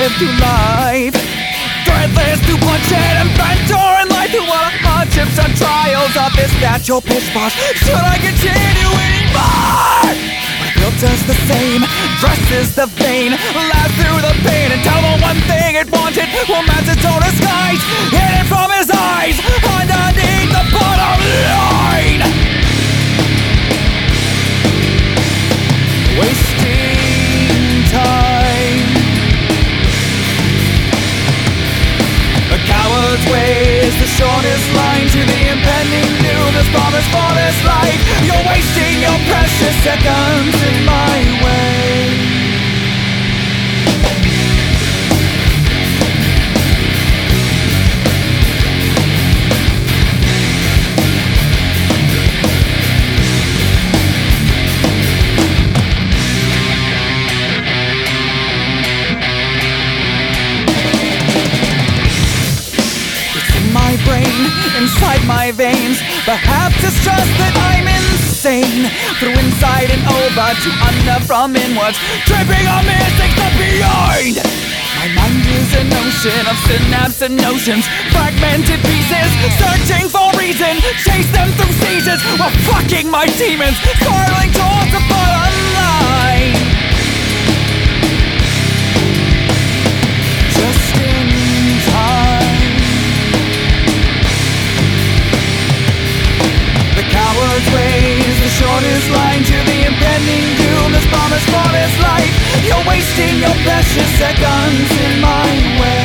live through life. Threadless through bloodshed and banter in life. Through all the hardships and trials of this natural pitch boss. Should I continue anymore? My guilt does the same, dresses the vein, laughs through the pain, and tell the one thing it wanted will match its own disguise. Hidden from his eyes, underneath the bottom line. Wasting time. A coward's way is the shortest line to the impending doom that's promised for this life. You're wasting your precious seconds in my way. Inside my veins, perhaps it's just that I'm insane. Through inside and over to under from inwards, tripping on mystics but beyond. My mind is an ocean of synapse and notions, fragmented pieces, searching for reason. Chase them through seasons while fucking my demons, spiraling towards the bottom line. Just in time. Coward's way is the shortest line to the impending doom that's promised for this life. You're wasting your precious seconds in my way.